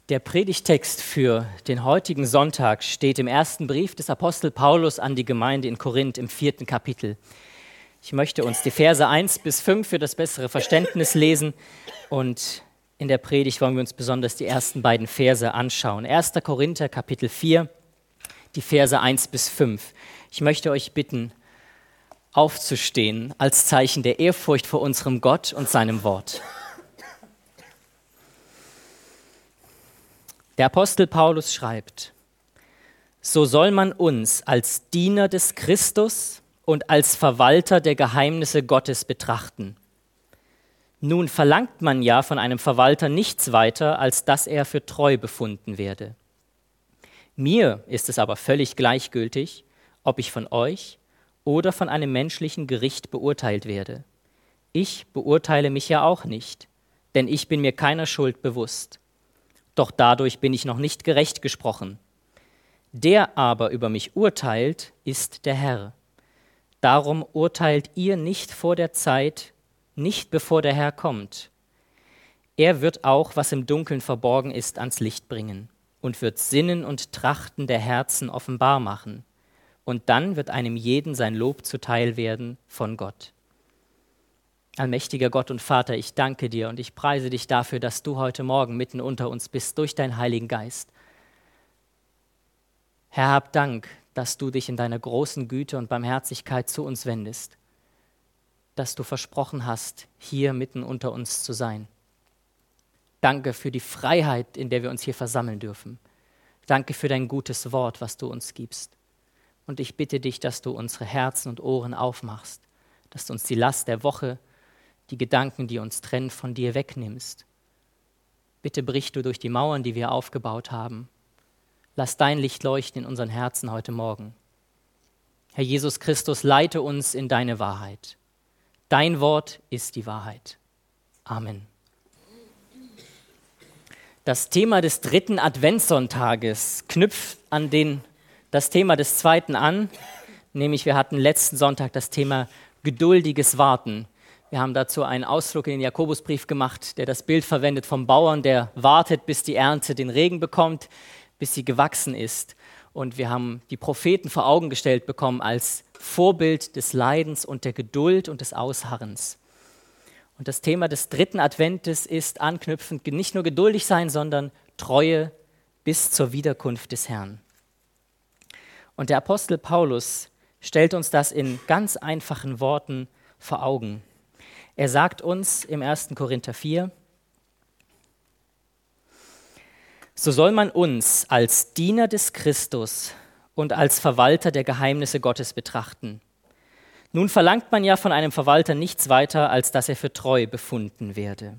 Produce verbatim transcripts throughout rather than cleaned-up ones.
Der Predigtext für den heutigen Sonntag steht im ersten Brief des Apostel Paulus an die Gemeinde in Korinth im vierten Kapitel. Ich möchte uns die Verse eins bis fünf für das bessere Verständnis lesen und in der Predigt wollen wir uns besonders die ersten beiden Verse anschauen. erster Korinther Kapitel vier, die Verse eins bis fünf. Ich möchte euch bitten, aufzustehen als Zeichen der Ehrfurcht vor unserem Gott und seinem Wort. Der Apostel Paulus schreibt: So soll man uns als Diener des Christus und als Verwalter der Geheimnisse Gottes betrachten. Nun verlangt man ja von einem Verwalter nichts weiter, als dass er für treu befunden werde. Mir ist es aber völlig gleichgültig, ob ich von euch oder von einem menschlichen Gericht beurteilt werde. Ich beurteile mich ja auch nicht, denn ich bin mir keiner Schuld bewusst. Doch dadurch bin ich noch nicht gerecht gesprochen. Der aber über mich urteilt, ist der Herr. Darum urteilt ihr nicht vor der Zeit, nicht bevor der Herr kommt. Er wird auch, was im Dunkeln verborgen ist, ans Licht bringen und wird Sinnen und Trachten der Herzen offenbar machen. Und dann wird einem jeden sein Lob zuteil werden von Gott. Allmächtiger Gott und Vater, ich danke dir und ich preise dich dafür, dass du heute Morgen mitten unter uns bist durch deinen Heiligen Geist. Herr, hab Dank, dass du dich in deiner großen Güte und Barmherzigkeit zu uns wendest, dass du versprochen hast, hier mitten unter uns zu sein. Danke für die Freiheit, in der wir uns hier versammeln dürfen. Danke für dein gutes Wort, was du uns gibst. Und ich bitte dich, dass du unsere Herzen und Ohren aufmachst, dass du uns die Last der Woche, die Gedanken, die uns trennen, von dir wegnimmst. Bitte brich du durch die Mauern, die wir aufgebaut haben. Lass dein Licht leuchten in unseren Herzen heute Morgen. Herr Jesus Christus, leite uns in deine Wahrheit. Dein Wort ist die Wahrheit. Amen. Das Thema des dritten Adventssonntages knüpft an den, das Thema des zweiten an, nämlich wir hatten letzten Sonntag das Thema geduldiges Warten. Wir haben dazu einen Ausflug in den Jakobusbrief gemacht, der das Bild verwendet vom Bauern, der wartet, bis die Ernte den Regen bekommt, bis sie gewachsen ist. Und wir haben die Propheten vor Augen gestellt bekommen als Vorbild des Leidens und der Geduld und des Ausharrens. Und das Thema des dritten Adventes ist anknüpfend nicht nur geduldig sein, sondern Treue bis zur Wiederkunft des Herrn. Und der Apostel Paulus stellt uns das in ganz einfachen Worten vor Augen. Er sagt uns im ersten Korinther vier, so soll man uns als Diener des Christus und als Verwalter der Geheimnisse Gottes betrachten. Nun verlangt man ja von einem Verwalter nichts weiter, als dass er für treu befunden werde.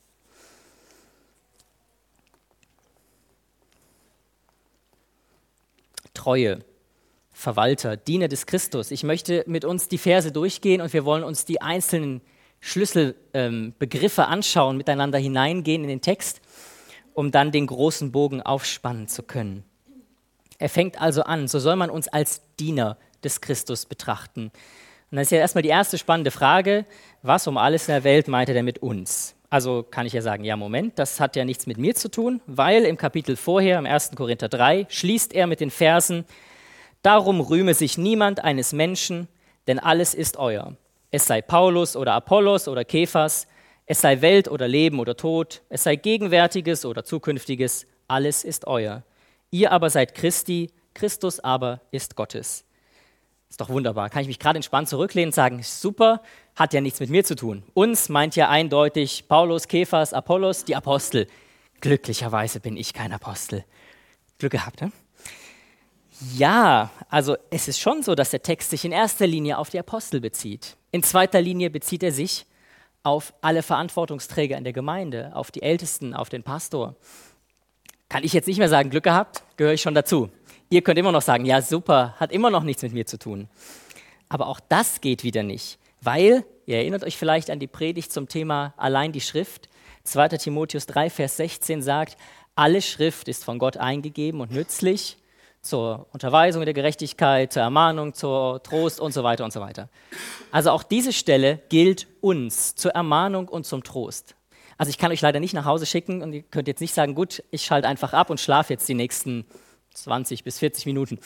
Treue, Verwalter, Diener des Christus. Ich möchte mit uns die Verse durchgehen und wir wollen uns die einzelnen Schlüsselbegriffe ähm, anschauen, miteinander hineingehen in den Text, um dann den großen Bogen aufspannen zu können. Er fängt also an, so soll man uns als Diener des Christus betrachten. Und das ist ja erstmal die erste spannende Frage, was um alles in der Welt meint er denn mit uns? Also kann ich ja sagen, ja Moment, das hat ja nichts mit mir zu tun, weil im Kapitel vorher, im ersten Korinther drei, schließt er mit den Versen, darum rühme sich niemand eines Menschen, denn alles ist euer. Es sei Paulus oder Apollos oder Kephas, es sei Welt oder Leben oder Tod, es sei Gegenwärtiges oder Zukünftiges, alles ist euer. Ihr aber seid Christi, Christus aber ist Gottes. Ist doch wunderbar. Kann ich mich gerade entspannt zurücklehnen und sagen, super, hat ja nichts mit mir zu tun. Uns meint ja eindeutig Paulus, Kephas, Apollos, die Apostel. Glücklicherweise bin ich kein Apostel. Glück gehabt, ne? Ja, also es ist schon so, dass der Text sich in erster Linie auf die Apostel bezieht. In zweiter Linie bezieht er sich auf alle Verantwortungsträger in der Gemeinde, auf die Ältesten, auf den Pastor. Kann ich jetzt nicht mehr sagen, Glück gehabt, gehöre ich schon dazu. Ihr könnt immer noch sagen, ja super, hat immer noch nichts mit mir zu tun. Aber auch das geht wieder nicht, weil, ihr erinnert euch vielleicht an die Predigt zum Thema allein die Schrift, zweiter Timotheus drei, Vers sechzehn sagt, alle Schrift ist von Gott eingegeben und nützlich zur Unterweisung der Gerechtigkeit, zur Ermahnung, zur Trost und so weiter und so weiter. Also auch diese Stelle gilt uns zur Ermahnung und zum Trost. Also ich kann euch leider nicht nach Hause schicken und ihr könnt jetzt nicht sagen, gut, ich schalte einfach ab und schlafe jetzt die nächsten zwanzig bis vierzig Minuten,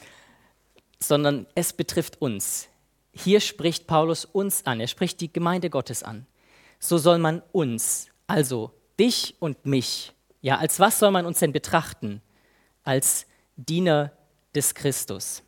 sondern es betrifft uns. Hier spricht Paulus uns an, er spricht die Gemeinde Gottes an. So soll man uns, also dich und mich, ja, als was soll man uns denn betrachten? Als Diener des Christus.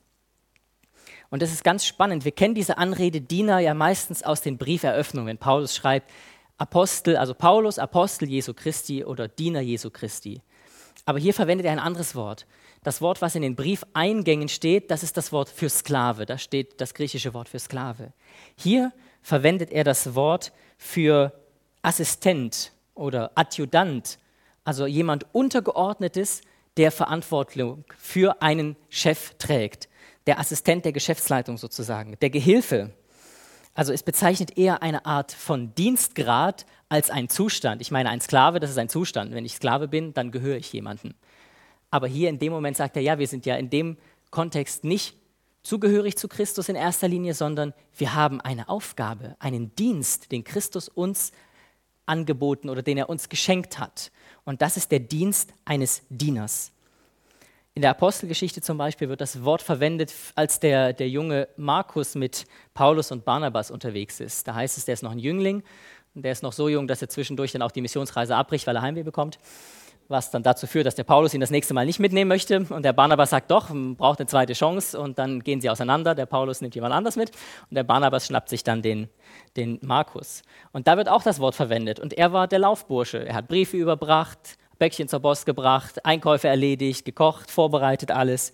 Und das ist ganz spannend. Wir kennen diese Anrede Diener ja meistens aus den Brieferöffnungen, wenn Paulus schreibt, Apostel, also Paulus, Apostel Jesu Christi oder Diener Jesu Christi. Aber hier verwendet er ein anderes Wort. Das Wort, was in den Briefeingängen steht, das ist das Wort für Sklave. Da steht das griechische Wort für Sklave. Hier verwendet er das Wort für Assistent oder Adjutant, also jemand Untergeordnetes, der Verantwortung für einen Chef trägt. Der Assistent der Geschäftsleitung sozusagen, der Gehilfe. Also es bezeichnet eher eine Art von Dienstgrad als ein Zustand. Ich meine, ein Sklave, das ist ein Zustand. Wenn ich Sklave bin, dann gehöre ich jemandem. Aber hier in dem Moment sagt er, ja, wir sind ja in dem Kontext nicht zugehörig zu Christus in erster Linie, sondern wir haben eine Aufgabe, einen Dienst, den Christus uns angeboten oder den er uns geschenkt hat. Und das ist der Dienst eines Dieners. In der Apostelgeschichte zum Beispiel wird das Wort verwendet, als der, der junge Markus mit Paulus und Barnabas unterwegs ist. Da heißt es, der ist noch ein Jüngling und der ist noch so jung, dass er zwischendurch dann auch die Missionsreise abbricht, weil er Heimweh bekommt. Was dann dazu führt, dass der Paulus ihn das nächste Mal nicht mitnehmen möchte. Und der Barnabas sagt doch, man braucht eine zweite Chance. Und dann gehen sie auseinander. Der Paulus nimmt jemand anders mit. Und der Barnabas schnappt sich dann den, den Markus. Und da wird auch das Wort verwendet. Und er war der Laufbursche. Er hat Briefe überbracht, Bäckchen zur Post gebracht, Einkäufe erledigt, gekocht, vorbereitet, alles.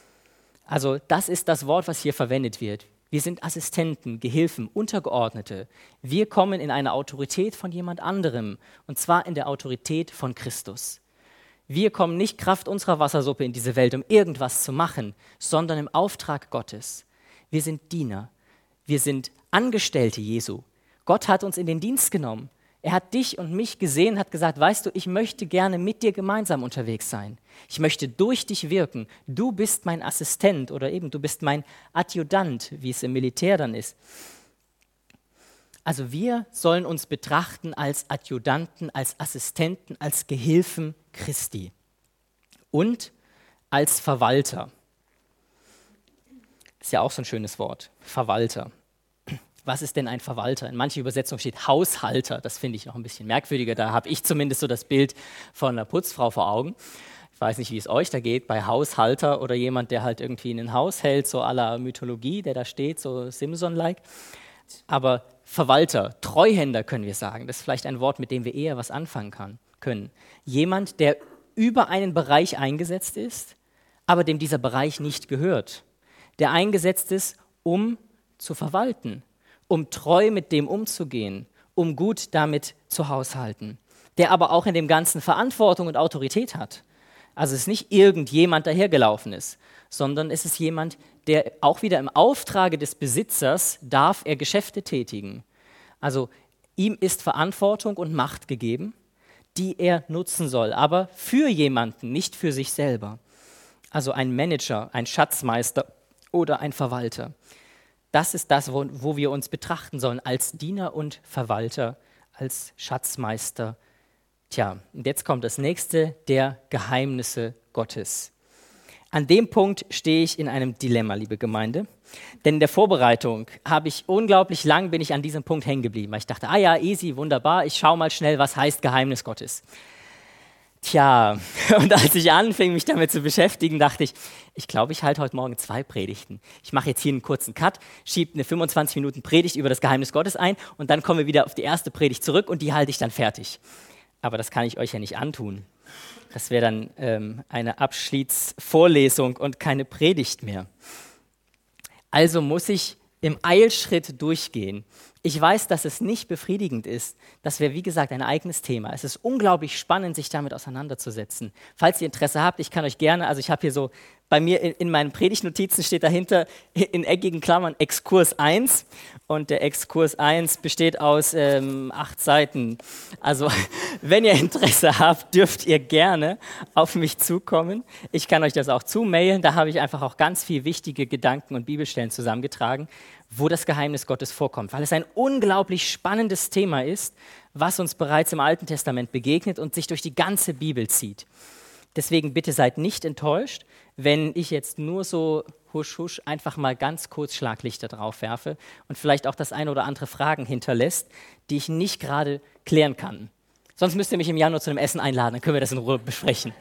Also das ist das Wort, was hier verwendet wird. Wir sind Assistenten, Gehilfen, Untergeordnete. Wir kommen in eine Autorität von jemand anderem. Und zwar in der Autorität von Christus. Wir kommen nicht Kraft unserer Wassersuppe in diese Welt, um irgendwas zu machen, sondern im Auftrag Gottes. Wir sind Diener. Wir sind Angestellte Jesu. Gott hat uns in den Dienst genommen. Er hat dich und mich gesehen, hat gesagt, weißt du, ich möchte gerne mit dir gemeinsam unterwegs sein. Ich möchte durch dich wirken. Du bist mein Assistent oder eben du bist mein Adjutant, wie es im Militär dann ist. Also wir sollen uns betrachten als Adjutanten, als Assistenten, als Gehilfen Christi und als Verwalter. Ist ja auch so ein schönes Wort, Verwalter. Was ist denn ein Verwalter? In manchen Übersetzungen steht Haushalter. Das finde ich noch ein bisschen merkwürdiger. Da habe ich zumindest so das Bild von einer Putzfrau vor Augen. Ich weiß nicht, wie es euch da geht, bei Haushalter oder jemand, der halt irgendwie in ein Haus hält, so à la Mythologie, der da steht, so Simson-like. Aber Verwalter, Treuhänder können wir sagen. Das ist vielleicht ein Wort, mit dem wir eher was anfangen kann, können. Jemand, der über einen Bereich eingesetzt ist, aber dem dieser Bereich nicht gehört. Der eingesetzt ist, um zu verwalten, um treu mit dem umzugehen, um gut damit zu haushalten. Der aber auch in dem Ganzen Verantwortung und Autorität hat. Also es ist nicht irgendjemand, der hergelaufen ist, sondern es ist jemand, der auch wieder im Auftrage des Besitzers darf er Geschäfte tätigen. Also ihm ist Verantwortung und Macht gegeben, die er nutzen soll, aber für jemanden, nicht für sich selber. Also ein Manager, ein Schatzmeister oder ein Verwalter. Das ist das, wo, wo wir uns betrachten sollen, als Diener und Verwalter, als Schatzmeister. Tja, und jetzt kommt das nächste, der Geheimnisse Gottes. An dem Punkt stehe ich in einem Dilemma, liebe Gemeinde. Denn in der Vorbereitung habe ich unglaublich lang, bin ich an diesem Punkt hängen geblieben. Weil ich dachte, ah ja, easy, wunderbar, ich schaue mal schnell, was heißt Geheimnis Gottes. Tja, und als ich anfing, mich damit zu beschäftigen, dachte ich, ich glaube, ich halte heute Morgen zwei Predigten. Ich mache jetzt hier einen kurzen Cut, schiebe eine fünfundzwanzig Minuten Predigt über das Geheimnis Gottes ein und dann kommen wir wieder auf die erste Predigt zurück und die halte ich dann fertig. Aber das kann ich euch ja nicht antun. Das wäre dann ähm, eine Abschiedsvorlesung und keine Predigt mehr. Also muss ich im Eilschritt durchgehen. Ich weiß, dass es nicht befriedigend ist. Das wäre, wie gesagt, ein eigenes Thema. Es ist unglaublich spannend, sich damit auseinanderzusetzen. Falls ihr Interesse habt, ich kann euch gerne, also ich habe hier so, bei mir in, in meinen Predigtnotizen steht dahinter in eckigen Klammern Exkurs eins und der Exkurs eins besteht aus ähm, acht Seiten. Also wenn ihr Interesse habt, dürft ihr gerne auf mich zukommen. Ich kann euch das auch zumailen, da habe ich einfach auch ganz viel wichtige Gedanken und Bibelstellen zusammengetragen, wo das Geheimnis Gottes vorkommt, weil es ein unglaublich spannendes Thema ist, was uns bereits im Alten Testament begegnet und sich durch die ganze Bibel zieht. Deswegen bitte seid nicht enttäuscht, wenn ich jetzt nur so husch husch einfach mal ganz kurz Schlaglichter drauf werfe und vielleicht auch das eine oder andere Fragen hinterlässt, die ich nicht gerade klären kann. Sonst müsst ihr mich im Januar zu einem Essen einladen, dann können wir das in Ruhe besprechen.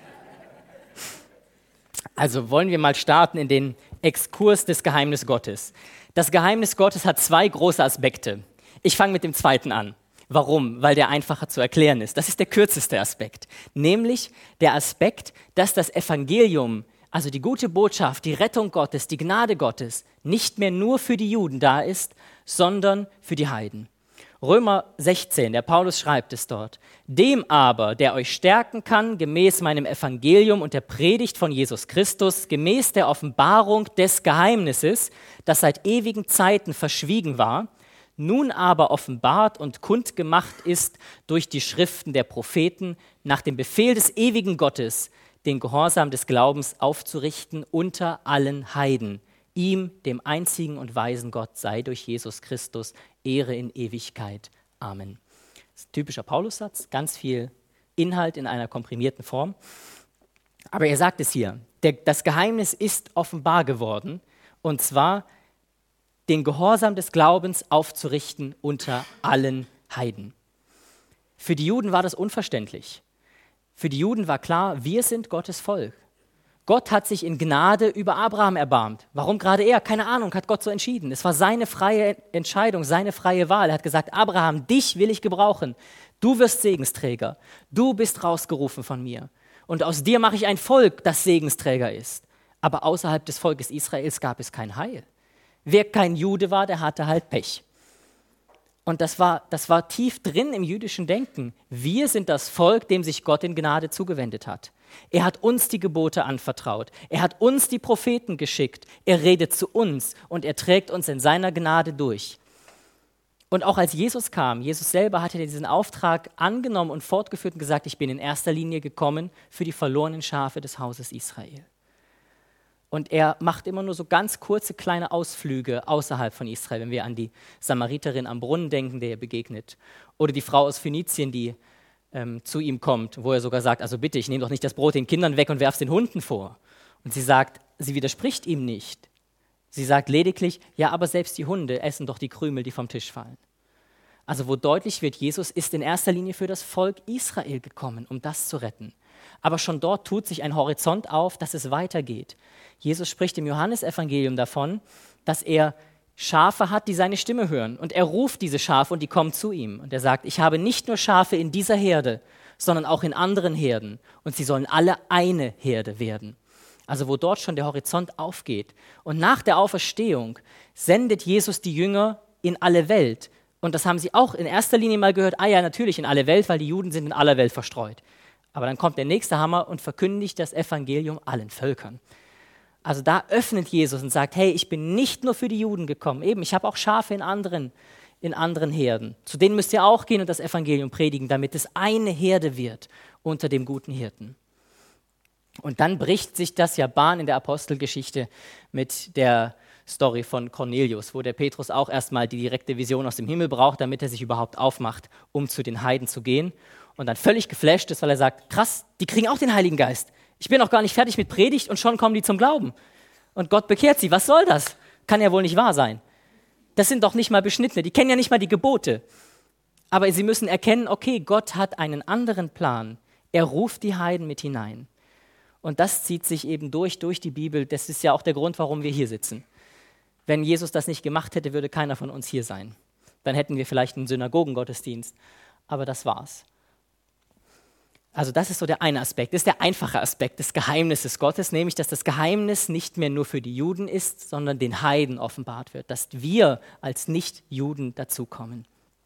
Also wollen wir mal starten in den Exkurs des Geheimnis Gottes. Das Geheimnis Gottes hat zwei große Aspekte. Ich fange mit dem zweiten an. Warum? Weil der einfacher zu erklären ist. Das ist der kürzeste Aspekt. Nämlich der Aspekt, dass das Evangelium, also die gute Botschaft, die Rettung Gottes, die Gnade Gottes, nicht mehr nur für die Juden da ist, sondern für die Heiden. Römer sechzehn, der Paulus schreibt es dort. Dem aber, der euch stärken kann, gemäß meinem Evangelium und der Predigt von Jesus Christus, gemäß der Offenbarung des Geheimnisses, das seit ewigen Zeiten verschwiegen war, nun aber offenbart und kundgemacht ist durch die Schriften der Propheten, nach dem Befehl des ewigen Gottes, den Gehorsam des Glaubens aufzurichten unter allen Heiden. Ihm, dem einzigen und weisen Gott, sei durch Jesus Christus Ehre in Ewigkeit. Amen. Das ist ein typischer Paulussatz, ganz viel Inhalt in einer komprimierten Form. Aber er sagt es hier, der, das Geheimnis ist offenbar geworden, und zwar den Gehorsam des Glaubens aufzurichten unter allen Heiden. Für die Juden war das unverständlich. Für die Juden war klar, wir sind Gottes Volk. Gott hat sich in Gnade über Abraham erbarmt. Warum gerade er? Keine Ahnung, hat Gott so entschieden. Es war seine freie Entscheidung, seine freie Wahl. Er hat gesagt, Abraham, dich will ich gebrauchen. Du wirst Segensträger. Du bist rausgerufen von mir. Und aus dir mache ich ein Volk, das Segensträger ist. Aber außerhalb des Volkes Israels gab es kein Heil. Wer kein Jude war, der hatte halt Pech. Und das war, das war tief drin im jüdischen Denken. Wir sind das Volk, dem sich Gott in Gnade zugewendet hat. Er hat uns die Gebote anvertraut. Er hat uns die Propheten geschickt. Er redet zu uns und er trägt uns in seiner Gnade durch. Und auch als Jesus kam, Jesus selber hatte diesen Auftrag angenommen und fortgeführt und gesagt, ich bin in erster Linie gekommen für die verlorenen Schafe des Hauses Israel. Und er macht immer nur so ganz kurze, kleine Ausflüge außerhalb von Israel, wenn wir an die Samariterin am Brunnen denken, der ihr begegnet. Oder die Frau aus Phönizien, die ähm, zu ihm kommt, wo er sogar sagt, also bitte, ich nehme doch nicht das Brot den Kindern weg und werfe es den Hunden vor. Und sie sagt, sie widerspricht ihm nicht. Sie sagt lediglich, ja, aber selbst die Hunde essen doch die Krümel, die vom Tisch fallen. Also wo deutlich wird, Jesus ist in erster Linie für das Volk Israel gekommen, um das zu retten. Aber schon dort tut sich ein Horizont auf, dass es weitergeht. Jesus spricht im Johannesevangelium davon, dass er Schafe hat, die seine Stimme hören. Und er ruft diese Schafe und die kommen zu ihm. Und er sagt, ich habe nicht nur Schafe in dieser Herde, sondern auch in anderen Herden. Und sie sollen alle eine Herde werden. Also wo dort schon der Horizont aufgeht. Und nach der Auferstehung sendet Jesus die Jünger in alle Welt. Und das haben sie auch in erster Linie mal gehört, ah ja, natürlich in alle Welt, weil die Juden sind in aller Welt verstreut. Aber dann kommt der nächste Hammer und verkündigt das Evangelium allen Völkern. Also da öffnet Jesus und sagt, hey, ich bin nicht nur für die Juden gekommen, eben, ich habe auch Schafe in anderen, in anderen Herden. Zu denen müsst ihr auch gehen und das Evangelium predigen, damit es eine Herde wird unter dem guten Hirten. Und dann bricht sich das ja Bahn in der Apostelgeschichte mit der Story von Cornelius, wo der Petrus auch erstmal die direkte Vision aus dem Himmel braucht, damit er sich überhaupt aufmacht, um zu den Heiden zu gehen. Und dann völlig geflasht ist, weil er sagt, krass, die kriegen auch den Heiligen Geist. Ich bin noch gar nicht fertig mit Predigt und schon kommen die zum Glauben. Und Gott bekehrt sie. Was soll das? Kann ja wohl nicht wahr sein. Das sind doch nicht mal Beschnittene, die kennen ja nicht mal die Gebote. Aber sie müssen erkennen, okay, Gott hat einen anderen Plan. Er ruft die Heiden mit hinein. Und das zieht sich eben durch, durch die Bibel. Das ist ja auch der Grund, warum wir hier sitzen. Wenn Jesus das nicht gemacht hätte, würde keiner von uns hier sein. Dann hätten wir vielleicht einen Synagogengottesdienst. Aber das war's. Also das ist so der eine Aspekt, das ist der einfache Aspekt des Geheimnisses Gottes, nämlich, dass das Geheimnis nicht mehr nur für die Juden ist, sondern den Heiden offenbart wird, dass wir als Nicht-Juden dazukommen.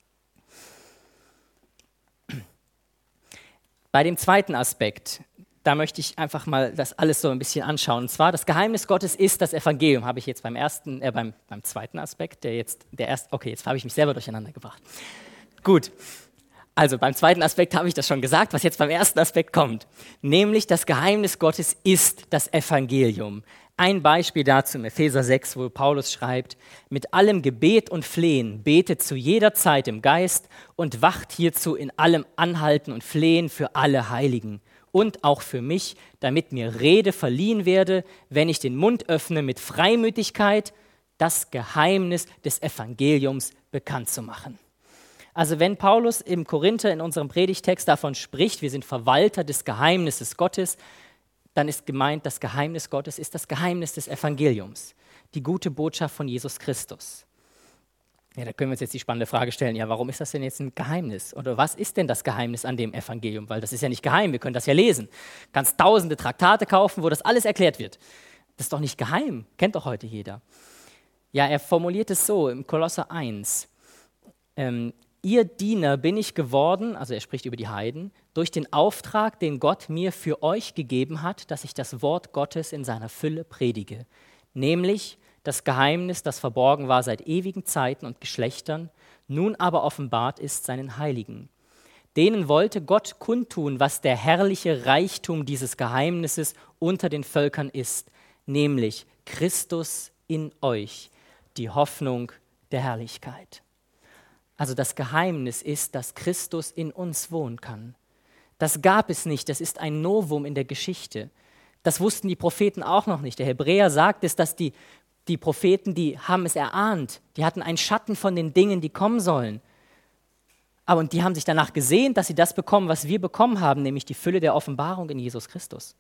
Bei dem zweiten Aspekt, da möchte ich einfach mal das alles so ein bisschen anschauen. Und zwar, das Geheimnis Gottes ist das Evangelium, habe ich jetzt beim ersten, äh, beim, beim zweiten Aspekt, der jetzt, der erste, okay, jetzt habe ich mich selber durcheinander gebracht. Gut. Also beim zweiten Aspekt habe ich das schon gesagt, was jetzt beim ersten Aspekt kommt. Nämlich das Geheimnis Gottes ist das Evangelium. Ein Beispiel dazu im Epheser sechs, wo Paulus schreibt, mit allem Gebet und Flehen betet zu jeder Zeit im Geist und wacht hierzu in allem Anhalten und Flehen für alle Heiligen und auch für mich, damit mir Rede verliehen werde, wenn ich den Mund öffne, mit Freimütigkeit das Geheimnis des Evangeliums bekannt zu machen. Also wenn Paulus im Korinther in unserem Predigtext davon spricht, wir sind Verwalter des Geheimnisses Gottes, dann ist gemeint, das Geheimnis Gottes ist das Geheimnis des Evangeliums, die gute Botschaft von Jesus Christus. Ja, da können wir uns jetzt die spannende Frage stellen, ja, warum ist das denn jetzt ein Geheimnis? Oder was ist denn das Geheimnis an dem Evangelium? Weil das ist ja nicht geheim, wir können das ja lesen. Du kannst tausende Traktate kaufen, wo das alles erklärt wird. Das ist doch nicht geheim, kennt doch heute jeder. Ja, er formuliert es so im Kolosser eins. Ähm, Ihr Diener bin ich geworden, also er spricht über die Heiden, durch den Auftrag, den Gott mir für euch gegeben hat, dass ich das Wort Gottes in seiner Fülle predige. Nämlich das Geheimnis, das verborgen war seit ewigen Zeiten und Geschlechtern, nun aber offenbart ist seinen Heiligen. Denen wollte Gott kundtun, was der herrliche Reichtum dieses Geheimnisses unter den Völkern ist, nämlich Christus in euch, die Hoffnung der Herrlichkeit. Also das Geheimnis ist, dass Christus in uns wohnen kann. Das gab es nicht, das ist ein Novum in der Geschichte. Das wussten die Propheten auch noch nicht. Der Hebräer sagt es, dass die, die Propheten, die haben es erahnt. Die hatten einen Schatten von den Dingen, die kommen sollen. Aber und die haben sich danach gesehnt, dass sie das bekommen, was wir bekommen haben, nämlich die Fülle der Offenbarung in Jesus Christus.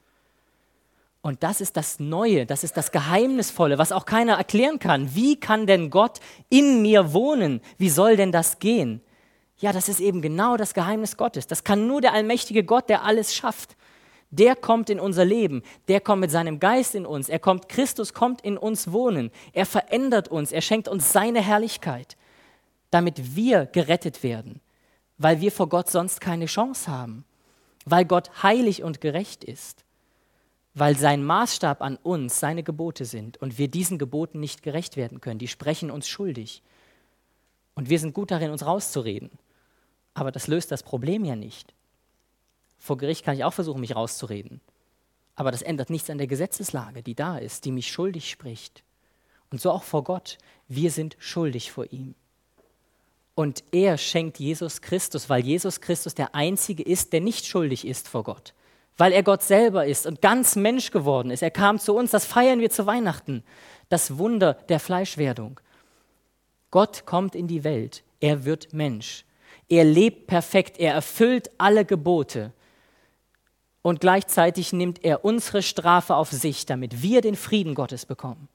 Und das ist das Neue, das ist das Geheimnisvolle, was auch keiner erklären kann. Wie kann denn Gott in mir wohnen? Wie soll denn das gehen? Ja, das ist eben genau das Geheimnis Gottes. Das kann nur der allmächtige Gott, der alles schafft. Der kommt in unser Leben, der kommt mit seinem Geist in uns. Er kommt, Christus kommt in uns wohnen. Er verändert uns, er schenkt uns seine Herrlichkeit, damit wir gerettet werden, weil wir vor Gott sonst keine Chance haben, weil Gott heilig und gerecht ist. Weil sein Maßstab an uns seine Gebote sind und wir diesen Geboten nicht gerecht werden können. Die sprechen uns schuldig. Und wir sind gut darin, uns rauszureden. Aber das löst das Problem ja nicht. Vor Gericht kann ich auch versuchen, mich rauszureden. Aber das ändert nichts an der Gesetzeslage, die da ist, die mich schuldig spricht. Und so auch vor Gott. Wir sind schuldig vor ihm. Und er schenkt Jesus Christus, weil Jesus Christus der Einzige ist, der nicht schuldig ist vor Gott. Weil er Gott selber ist und ganz Mensch geworden ist. Er kam zu uns, das feiern wir zu Weihnachten. Das Wunder der Fleischwerdung. Gott kommt in die Welt, er wird Mensch. Er lebt perfekt, er erfüllt alle Gebote. Und gleichzeitig nimmt er unsere Strafe auf sich, damit wir den Frieden Gottes bekommen.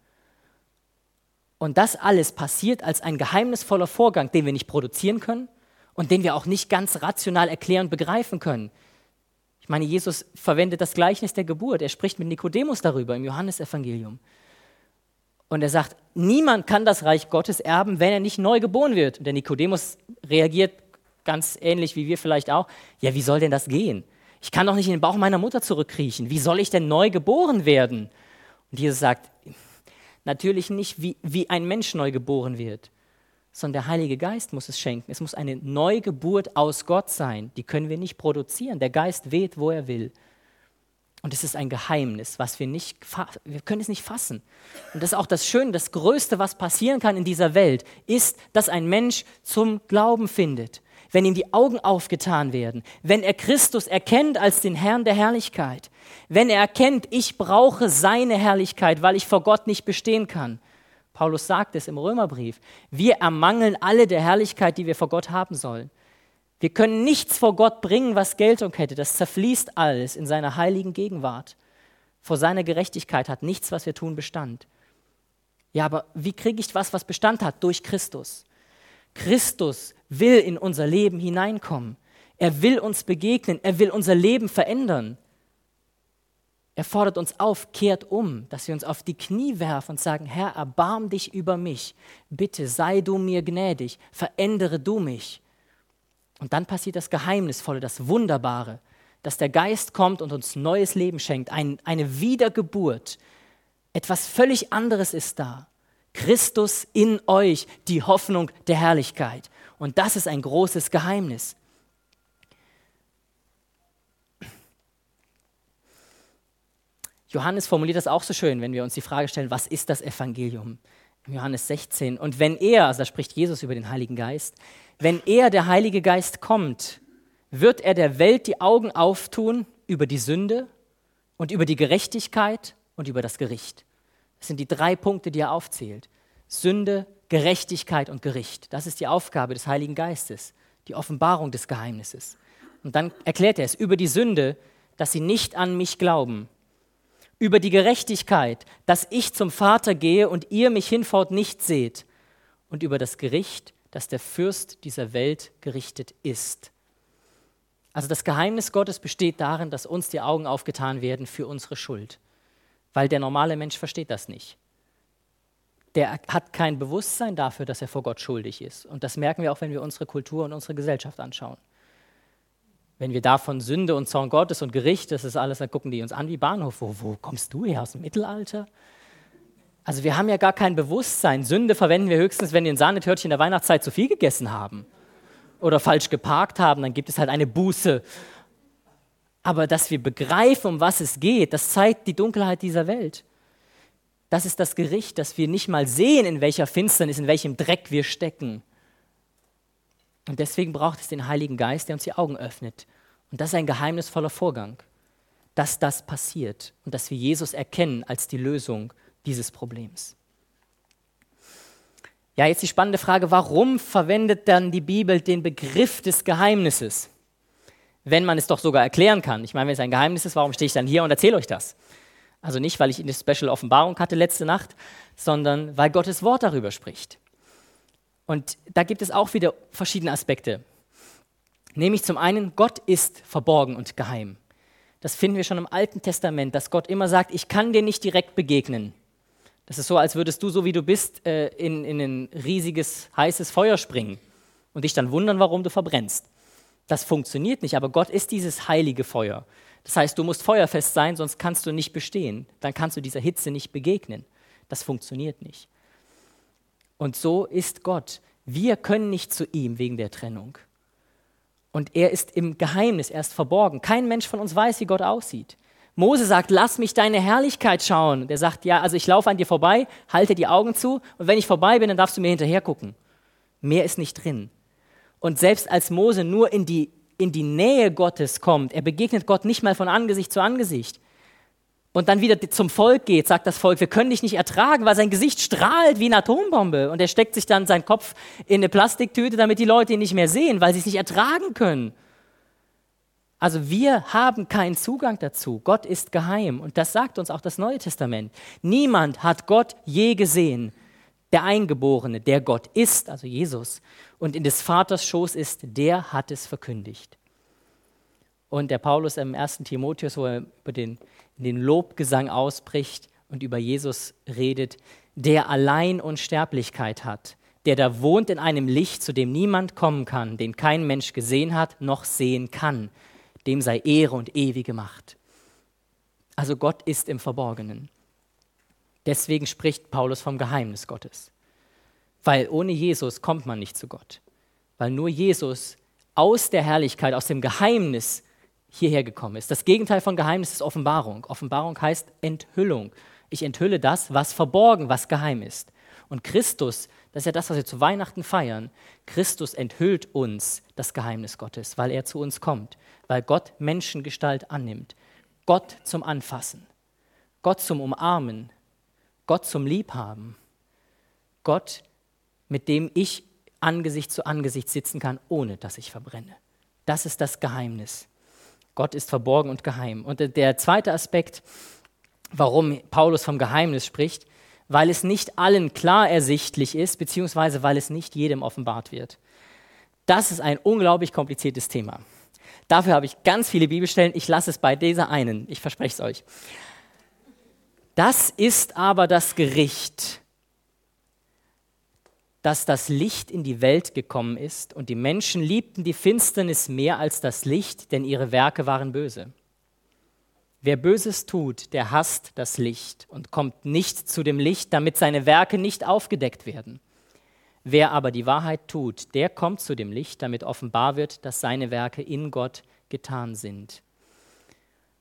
Und das alles passiert als ein geheimnisvoller Vorgang, den wir nicht produzieren können und den wir auch nicht ganz rational erklären und begreifen können. Ich meine, Jesus verwendet das Gleichnis der Geburt. Er spricht mit Nikodemus darüber im Johannesevangelium. Und er sagt, niemand kann das Reich Gottes erben, wenn er nicht neu geboren wird. Und der Nikodemus reagiert ganz ähnlich wie wir vielleicht auch. Ja, wie soll denn das gehen? Ich kann doch nicht in den Bauch meiner Mutter zurückkriechen. Wie soll ich denn neu geboren werden? Und Jesus sagt, natürlich nicht, wie, wie ein Mensch neu geboren wird, sondern der Heilige Geist muss es schenken. Es muss eine Neugeburt aus Gott sein. Die können wir nicht produzieren. Der Geist weht, wo er will. Und es ist ein Geheimnis, was wir nicht, wir können es nicht fassen. Und das ist auch das Schöne, das Größte, was passieren kann in dieser Welt, ist, dass ein Mensch zum Glauben findet. Wenn ihm die Augen aufgetan werden, wenn er Christus erkennt als den Herrn der Herrlichkeit, wenn er erkennt, ich brauche seine Herrlichkeit, weil ich vor Gott nicht bestehen kann. Paulus sagt es im Römerbrief, wir ermangeln alle der Herrlichkeit, die wir vor Gott haben sollen. Wir können nichts vor Gott bringen, was Geltung hätte. Das zerfließt alles in seiner heiligen Gegenwart. Vor seiner Gerechtigkeit hat nichts, was wir tun, Bestand. Ja, aber wie kriege ich was, was Bestand hat? Durch Christus. Christus will in unser Leben hineinkommen. Er will uns begegnen. Er will unser Leben verändern. Er fordert uns auf, kehrt um, dass wir uns auf die Knie werfen und sagen, Herr, erbarm dich über mich. Bitte sei du mir gnädig, verändere du mich. Und dann passiert das Geheimnisvolle, das Wunderbare, dass der Geist kommt und uns neues Leben schenkt, ein, eine Wiedergeburt. Etwas völlig anderes ist da. Christus in euch, die Hoffnung der Herrlichkeit. Und das ist ein großes Geheimnis. Johannes formuliert das auch so schön, wenn wir uns die Frage stellen, was ist das Evangelium? In Johannes sechzehn. Und wenn er, also da spricht Jesus über den Heiligen Geist, wenn er, der Heilige Geist, kommt, wird er der Welt die Augen auftun über die Sünde und über die Gerechtigkeit und über das Gericht. Das sind die drei Punkte, die er aufzählt. Sünde, Gerechtigkeit und Gericht. Das ist die Aufgabe des Heiligen Geistes, die Offenbarung des Geheimnisses. Und dann erklärt er es über die Sünde, dass sie nicht an mich glauben. Über die Gerechtigkeit, dass ich zum Vater gehe und ihr mich hinfort nicht seht. Und über das Gericht, dass der Fürst dieser Welt gerichtet ist. Also das Geheimnis Gottes besteht darin, dass uns die Augen aufgetan werden für unsere Schuld. Weil der normale Mensch versteht das nicht. Der hat kein Bewusstsein dafür, dass er vor Gott schuldig ist. Und das merken wir auch, wenn wir unsere Kultur und unsere Gesellschaft anschauen. Wenn wir da von Sünde und Zorn Gottes und Gericht, das ist alles, dann gucken die uns an wie Bahnhof. Wo, wo kommst du her, aus dem Mittelalter? Also wir haben ja gar kein Bewusstsein. Sünde verwenden wir höchstens, wenn wir ein Sahnetörtchen in der Weihnachtszeit zu viel gegessen haben oder falsch geparkt haben, dann gibt es halt eine Buße. Aber dass wir begreifen, um was es geht, das zeigt die Dunkelheit dieser Welt. Das ist das Gericht, dass wir nicht mal sehen, in welcher Finsternis, in welchem Dreck wir stecken. Und deswegen braucht es den Heiligen Geist, der uns die Augen öffnet. Und das ist ein geheimnisvoller Vorgang, dass das passiert und dass wir Jesus erkennen als die Lösung dieses Problems. Ja, jetzt die spannende Frage, warum verwendet dann die Bibel den Begriff des Geheimnisses? Wenn man es doch sogar erklären kann. Ich meine, wenn es ein Geheimnis ist, warum stehe ich dann hier und erzähle euch das? Also nicht, weil ich eine Special Offenbarung hatte letzte Nacht, sondern weil Gottes Wort darüber spricht. Und da gibt es auch wieder verschiedene Aspekte. Nämlich zum einen, Gott ist verborgen und geheim. Das finden wir schon im Alten Testament, dass Gott immer sagt, ich kann dir nicht direkt begegnen. Das ist so, als würdest du, so wie du bist, in, in ein riesiges, heißes Feuer springen und dich dann wundern, warum du verbrennst. Das funktioniert nicht, aber Gott ist dieses heilige Feuer. Das heißt, du musst feuerfest sein, sonst kannst du nicht bestehen. Dann kannst du dieser Hitze nicht begegnen. Das funktioniert nicht. Und so ist Gott. Wir können nicht zu ihm wegen der Trennung. Und er ist im Geheimnis, er ist verborgen. Kein Mensch von uns weiß, wie Gott aussieht. Mose sagt, lass mich deine Herrlichkeit schauen. Und er sagt, ja, also ich laufe an dir vorbei, halte die Augen zu und wenn ich vorbei bin, dann darfst du mir hinterher gucken. Mehr ist nicht drin. Und selbst als Mose nur in die, in die Nähe Gottes kommt, er begegnet Gott nicht mal von Angesicht zu Angesicht und dann wieder zum Volk geht, sagt das Volk, wir können dich nicht ertragen, weil sein Gesicht strahlt wie eine Atombombe und er steckt sich dann seinen Kopf in eine Plastiktüte, damit die Leute ihn nicht mehr sehen, weil sie es nicht ertragen können. Also wir haben keinen Zugang dazu. Gott ist geheim und das sagt uns auch das Neue Testament. Niemand hat Gott je gesehen. Der Eingeborene, der Gott ist, also Jesus, und in des Vaters Schoß ist, der hat es verkündigt. Und der Paulus im ersten Timotheus, wo er über den, den Lobgesang ausbricht und über Jesus redet, der allein Unsterblichkeit hat, der da wohnt in einem Licht, zu dem niemand kommen kann, den kein Mensch gesehen hat, noch sehen kann. Dem sei Ehre und ewige Macht. Also Gott ist im Verborgenen. Deswegen spricht Paulus vom Geheimnis Gottes. Weil ohne Jesus kommt man nicht zu Gott. Weil nur Jesus aus der Herrlichkeit, aus dem Geheimnis hierher gekommen ist. Das Gegenteil von Geheimnis ist Offenbarung. Offenbarung heißt Enthüllung. Ich enthülle das, was verborgen, was geheim ist. Und Christus, das ist ja das, was wir zu Weihnachten feiern, Christus enthüllt uns das Geheimnis Gottes, weil er zu uns kommt, weil Gott Menschengestalt annimmt. Gott zum Anfassen, Gott zum Umarmen, Gott zum Liebhaben, Gott, mit dem ich Angesicht zu Angesicht sitzen kann, ohne dass ich verbrenne. Das ist das Geheimnis. Gott ist verborgen und geheim. Und der zweite Aspekt, warum Paulus vom Geheimnis spricht, weil es nicht allen klar ersichtlich ist, beziehungsweise weil es nicht jedem offenbart wird. Das ist ein unglaublich kompliziertes Thema. Dafür habe ich ganz viele Bibelstellen. Ich lasse es bei dieser einen. Ich verspreche es euch. Das ist aber das Gericht, dass das Licht in die Welt gekommen ist und die Menschen liebten die Finsternis mehr als das Licht, denn ihre Werke waren böse. Wer Böses tut, der hasst das Licht und kommt nicht zu dem Licht, damit seine Werke nicht aufgedeckt werden. Wer aber die Wahrheit tut, der kommt zu dem Licht, damit offenbar wird, dass seine Werke in Gott getan sind.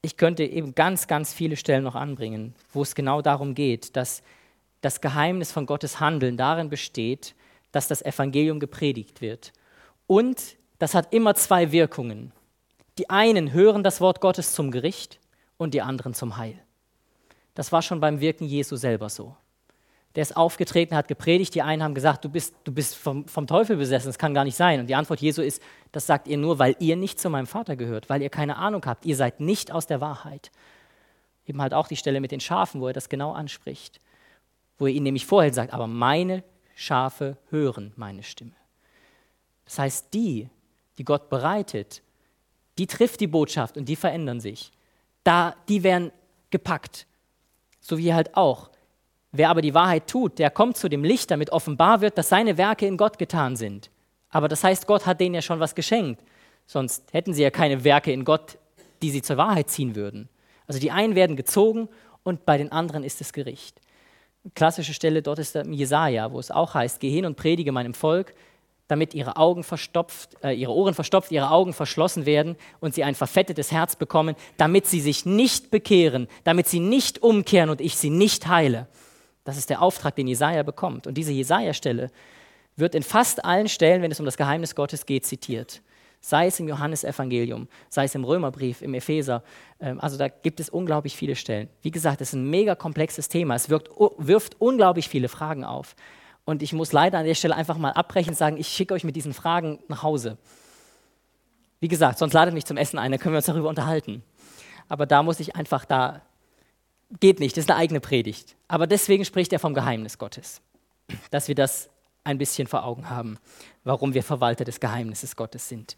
ich könnte eben ganz, ganz viele Stellen noch anbringen, wo es genau darum geht, dass das Geheimnis von Gottes Handeln darin besteht, dass das Evangelium gepredigt wird. Und das hat immer zwei Wirkungen. Die einen hören das Wort Gottes zum Gericht und die anderen zum Heil. Das war schon beim Wirken Jesu selber so. Der ist aufgetreten, hat gepredigt, die einen haben gesagt, du bist, du bist vom, vom Teufel besessen, das kann gar nicht sein. Und die Antwort Jesu ist, das sagt ihr nur, weil ihr nicht zu meinem Vater gehört, weil ihr keine Ahnung habt, ihr seid nicht aus der Wahrheit. Eben halt auch die Stelle mit den Schafen, wo er das genau anspricht, wo er ihnen nämlich vorher sagt, aber meine Schafe hören meine Stimme. Das heißt, die, die Gott bereitet, die trifft die Botschaft und die verändern sich. Da, die werden gepackt, so wie halt auch. Wer aber die Wahrheit tut, der kommt zu dem Licht, damit offenbar wird, dass seine Werke in Gott getan sind. Aber das heißt, Gott hat denen ja schon was geschenkt. Sonst hätten sie ja keine Werke in Gott, die sie zur Wahrheit ziehen würden. Also die einen werden gezogen und bei den anderen ist es Gericht. Eine klassische Stelle dort ist der Jesaja, wo es auch heißt, geh hin und predige meinem Volk, damit ihre Augen verstopft, äh, ihre Ohren verstopft, ihre Augen verschlossen werden und sie ein verfettetes Herz bekommen, damit sie sich nicht bekehren, damit sie nicht umkehren und ich sie nicht heile. Das ist der Auftrag, den Jesaja bekommt. Und diese Jesaja-Stelle wird in fast allen Stellen, wenn es um das Geheimnis Gottes geht, zitiert. Sei es im Johannesevangelium, sei es im Römerbrief, im Epheser. Also da gibt es unglaublich viele Stellen. Wie gesagt, es ist ein mega komplexes Thema. Es wirkt, wirft unglaublich viele Fragen auf. Und ich muss leider an der Stelle einfach mal abbrechen und sagen, ich schicke euch mit diesen Fragen nach Hause. Wie gesagt, sonst ladet mich zum Essen ein, dann können wir uns darüber unterhalten. Aber da muss ich einfach da... Geht nicht, das ist eine eigene Predigt. Aber deswegen spricht er vom Geheimnis Gottes, dass wir das ein bisschen vor Augen haben, warum wir Verwalter des Geheimnisses Gottes sind.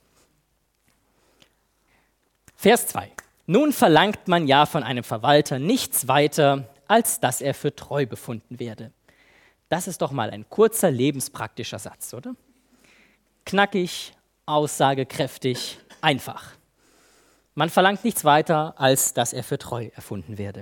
Vers zwei. Nun verlangt man ja von einem Verwalter nichts weiter, als dass er für treu befunden werde. Das ist doch mal ein kurzer, lebenspraktischer Satz, oder? Knackig, aussagekräftig, einfach. Man verlangt nichts weiter, als dass er für treu erfunden werde.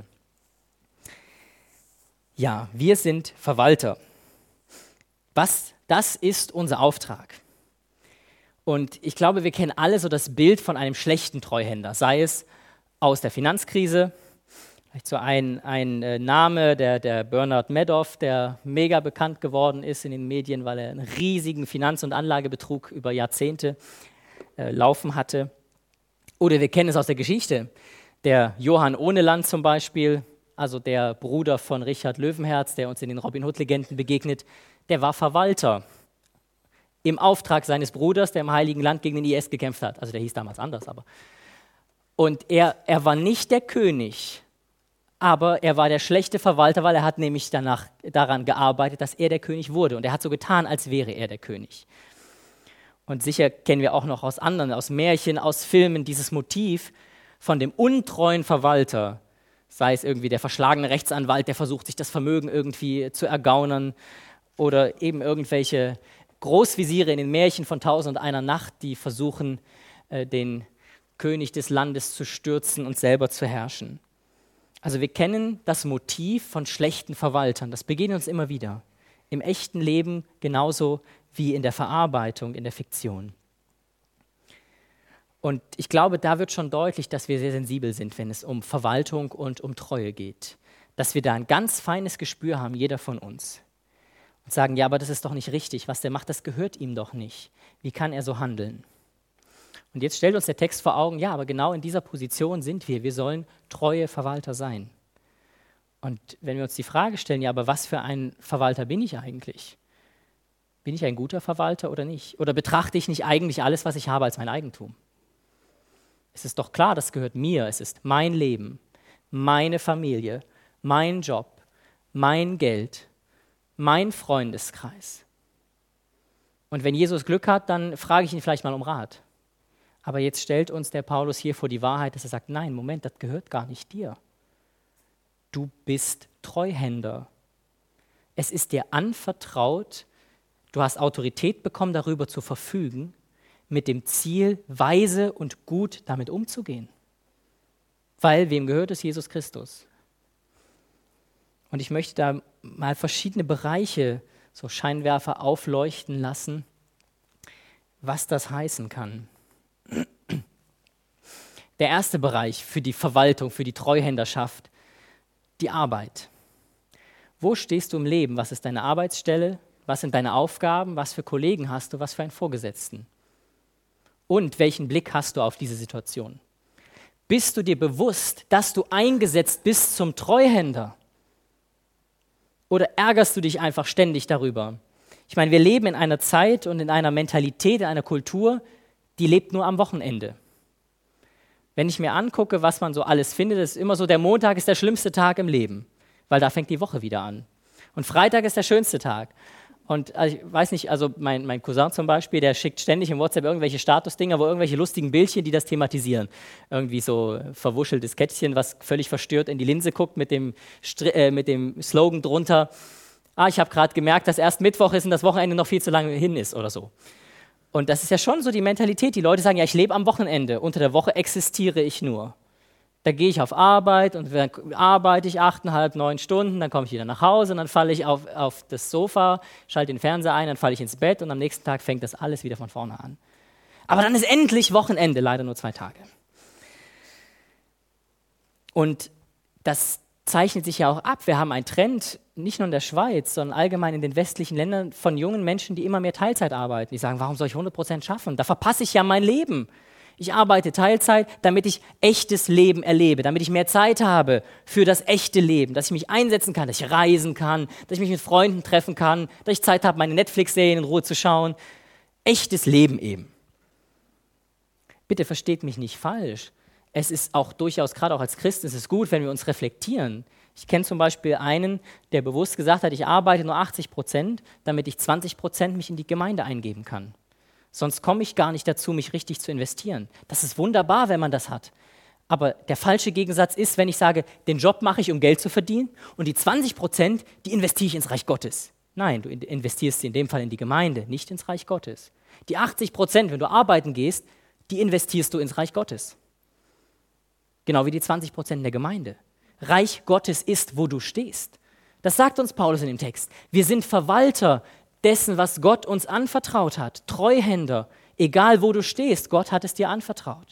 Ja, wir sind Verwalter. Was, das ist unser Auftrag. Und ich glaube, wir kennen alle so das Bild von einem schlechten Treuhänder, sei es aus der Finanzkrise, vielleicht so ein, ein äh, Name, der, der Bernard Madoff, der mega bekannt geworden ist in den Medien, weil er einen riesigen Finanz- und Anlagebetrug über Jahrzehnte äh, laufen hatte. Oder wir kennen es aus der Geschichte, der Johann Ohneland zum Beispiel, also der Bruder von Richard Löwenherz, der uns in den Robin Hood-Legenden begegnet, der war Verwalter im Auftrag seines Bruders, der im Heiligen Land gegen den I S gekämpft hat. Also der hieß damals anders, aber. Und er, er war nicht der König, aber er war der schlechte Verwalter, weil er hat nämlich danach daran gearbeitet, dass er der König wurde. Und er hat so getan, als wäre er der König. Und sicher kennen wir auch noch aus anderen, aus Märchen, aus Filmen, dieses Motiv von dem untreuen Verwalter, sei es irgendwie der verschlagene Rechtsanwalt, der versucht, sich das Vermögen irgendwie zu ergaunern, oder eben irgendwelche Großvisiere in den Märchen von Tausend und einer Nacht, die versuchen, äh, den König des Landes zu stürzen und selber zu herrschen. Also wir kennen das Motiv von schlechten Verwaltern. Das begegnet uns immer wieder. Im echten Leben genauso wie in der Verarbeitung, in der Fiktion. Und ich glaube, da wird schon deutlich, dass wir sehr sensibel sind, wenn es um Verwaltung und um Treue geht. Dass wir da ein ganz feines Gespür haben, jeder von uns. Und sagen, ja, aber das ist doch nicht richtig. Was der macht, das gehört ihm doch nicht. Wie kann er so handeln? Und jetzt stellt uns der Text vor Augen, ja, aber genau in dieser Position sind wir. Wir sollen treue Verwalter sein. Und wenn wir uns die Frage stellen, ja, aber was für ein Verwalter bin ich eigentlich? Bin ich ein guter Verwalter oder nicht? Oder betrachte ich nicht eigentlich alles, was ich habe, als mein Eigentum? Es ist doch klar, das gehört mir. Es ist mein Leben, meine Familie, mein Job, mein Geld, mein Freundeskreis. Und wenn Jesus Glück hat, dann frage ich ihn vielleicht mal um Rat. Aber jetzt stellt uns der Paulus hier vor die Wahrheit, dass er sagt, nein, Moment, das gehört gar nicht dir. Du bist Treuhänder. Es ist dir anvertraut, du hast Autorität bekommen, darüber zu verfügen, mit dem Ziel, weise und gut damit umzugehen. Weil, wem gehört es? Jesus Christus. Und ich möchte da mal verschiedene Bereiche, so Scheinwerfer aufleuchten lassen, was das heißen kann. Der erste Bereich für die Verwaltung, für die Treuhänderschaft, die Arbeit. Wo stehst du im Leben? Was ist deine Arbeitsstelle? Was sind deine Aufgaben? Was für Kollegen hast du? Was für einen Vorgesetzten? Und welchen Blick hast du auf diese Situation? Bist du dir bewusst, dass du eingesetzt bist zum Treuhänder? Oder ärgerst du dich einfach ständig darüber? Ich meine, wir leben in einer Zeit und in einer Mentalität, in einer Kultur, die lebt nur am Wochenende. Wenn ich mir angucke, was man so alles findet, ist immer so, der Montag ist der schlimmste Tag im Leben, weil da fängt die Woche wieder an. Und Freitag ist der schönste Tag. Und also ich weiß nicht, also mein, mein Cousin zum Beispiel, der schickt ständig im WhatsApp irgendwelche Statusdinger, wo irgendwelche lustigen Bildchen, die das thematisieren. Irgendwie so verwuscheltes Kätzchen, was völlig verstört in die Linse guckt mit dem, Str- äh, mit dem Slogan drunter, ah, ich habe gerade gemerkt, dass erst Mittwoch ist und das Wochenende noch viel zu lange hin ist oder so. Und das ist ja schon so die Mentalität. Die Leute sagen, ja, ich lebe am Wochenende, unter der Woche existiere ich nur. Da gehe ich auf Arbeit und dann arbeite ich achteinhalb, neun Stunden, dann komme ich wieder nach Hause und dann falle ich auf, auf das Sofa, schalte den Fernseher ein, dann falle ich ins Bett und am nächsten Tag fängt das alles wieder von vorne an. Aber dann ist endlich Wochenende, leider nur zwei Tage. Und das zeichnet sich ja auch ab. Wir haben einen Trend, nicht nur in der Schweiz, sondern allgemein in den westlichen Ländern von jungen Menschen, die immer mehr Teilzeit arbeiten. Die sagen, warum soll ich hundert Prozent schaffen? Da verpasse ich ja mein Leben. Ich arbeite Teilzeit, damit ich echtes Leben erlebe, damit ich mehr Zeit habe für das echte Leben, dass ich mich einsetzen kann, dass ich reisen kann, dass ich mich mit Freunden treffen kann, dass ich Zeit habe, meine Netflix-Serien in Ruhe zu schauen. Echtes Leben eben. Bitte versteht mich nicht falsch. Es ist auch durchaus, gerade auch als Christen, es ist gut, wenn wir uns reflektieren. Ich kenne zum Beispiel einen, der bewusst gesagt hat, ich arbeite nur achtzig Prozent, damit ich zwanzig Prozent mich in die Gemeinde eingeben kann. Sonst komme ich gar nicht dazu, mich richtig zu investieren. Das ist wunderbar, wenn man das hat. Aber der falsche Gegensatz ist, wenn ich sage, den Job mache ich, um Geld zu verdienen und die zwanzig Prozent, die investiere ich ins Reich Gottes. Nein, du investierst sie in dem Fall in die Gemeinde, nicht ins Reich Gottes. Die achtzig Prozent, wenn du arbeiten gehst, die investierst du ins Reich Gottes. Genau wie die zwanzig Prozent in der Gemeinde. Reich Gottes ist, wo du stehst. Das sagt uns Paulus in dem Text. Wir sind Verwalter dessen, was Gott uns anvertraut hat. Treuhänder, egal wo du stehst, Gott hat es dir anvertraut.